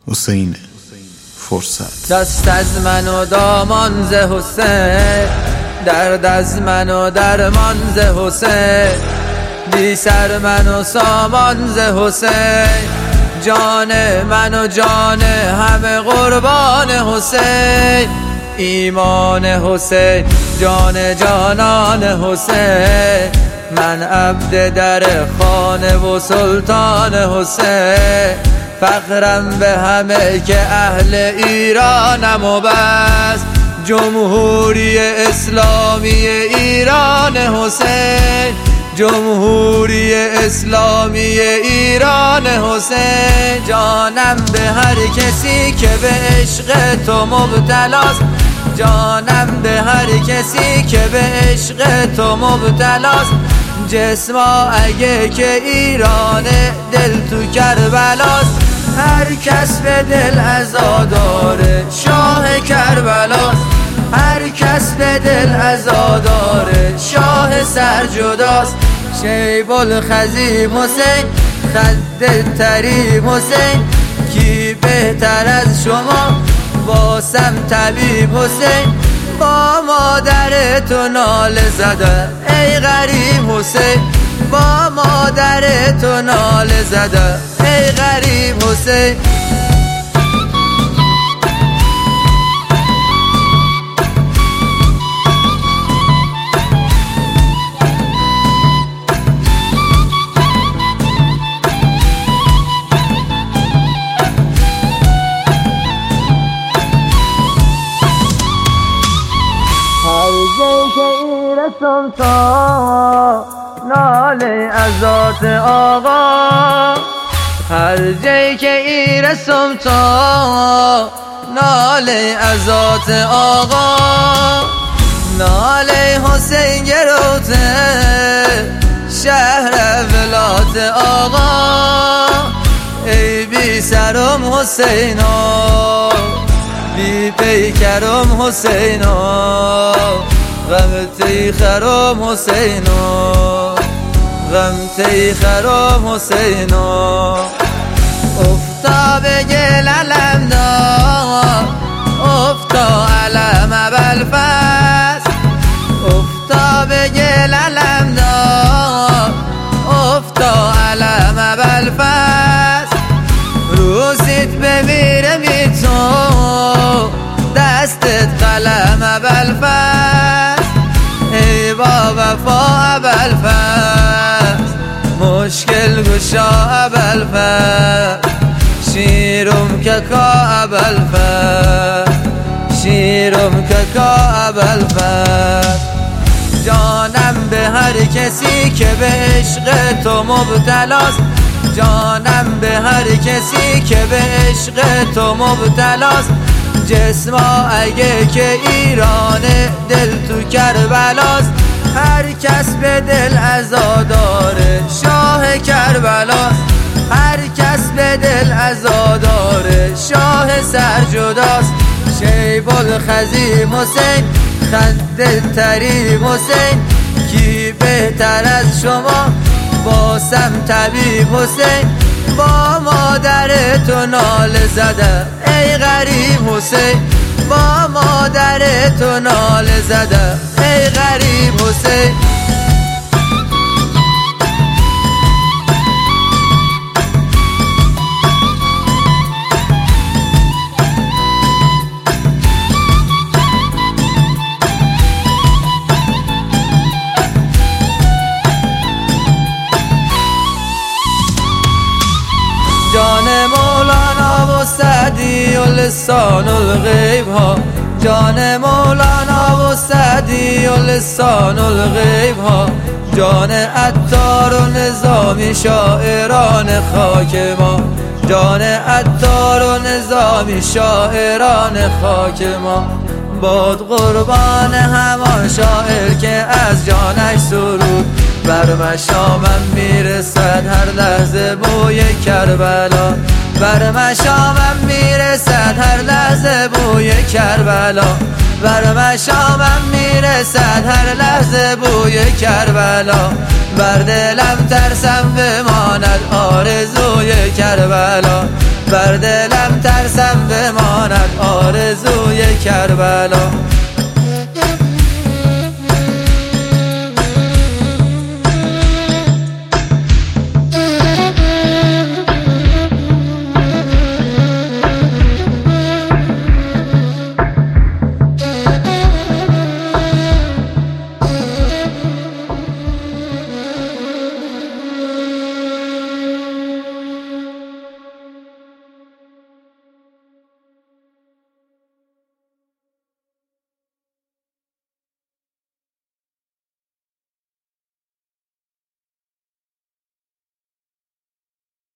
حسین فرصت. دست از من و دامان ز حسین، درد از من و درمان ز حسین، بی سر من و سامان ز حسین، جان من و جان همه قربان حسین، ایمان حسین جان جانان حسین، من عبد در خانه و سلطان حسین، فخرم به همه که اهل ایرانم و بس، جمهوری اسلامی ایران حسین، جمهوری اسلامی ایران حسین، جانم به هر کسی که به عشق تو مبتلاست، جانم به هر کسی که به عشق تو مبتلاست، جسما اگه که ایران دل تو کربلاست، هر کس به دل عزاداره شاه کربلاست، هر کس به دل عزاداره شاه سرجداست، شیب الخزیم حسین خد تریم حسین، کی بهتر از شما واسم طبیب حسین، با مادر تو ناله زده ای غریب حسین، با مادر تو ناله زده ای غریب حسین. رسم تا ناله از ذات آقا، هر جایی که ای رسم تا ناله از ذات آقا، ناله حسین گروته شهر ولات آقا، ای بی سرم حسینا بی پیکرم حسینا، غم تیخرم حسینا غم تیخرم حسینا، افتا به گل علم دار افتا علم ابوالفضل، افتا به گل علم دار افتا علم ابوالفضل، روزیت بمیره می تو دستت قلم ابوالفضل، ای با وفا ابوالفضل مشکل گشا ابوالفضل، شیرم ککا ابوالفضل شیرم ککا ابوالفضل، جانم به هر کسی که به عشق تو مبتلاست، جانم به هر کسی که به عشق تو مبتلاست، جسما اگه که ایران دل تو کربلاست، هر کس به دل عزاداره شاه کربلاست، هر کس به دل عزاداره شاه سرجداست، شیب الخزیم حسین خد تریم حسین، کی بهتر از شما واسم طبیب حسین، با مادر تو ناله زده ای غریب حسین، با مادر تو ناله زده ای غریب حسین. جان مولانا و سعدی و لسان الغیب ها، جان مولانا و سعدی و لسان الغیب ها، جان عطار و نظامی شاعران خاک ما، جان عطار و نظامی شاعران خاک ما، باد قربان همان شاعر که از جانش سرود بر مشامم میرسد هر لحظه بوی کربلا، بر مشامم میرسد هر لحظه بوی کربلا، بر مشامم میرسد هر لحظه بوی کربلا، بر دلم ترسم بماند آرزوی کربلا، بر دلم ترسم بماند آرزوی کربلا.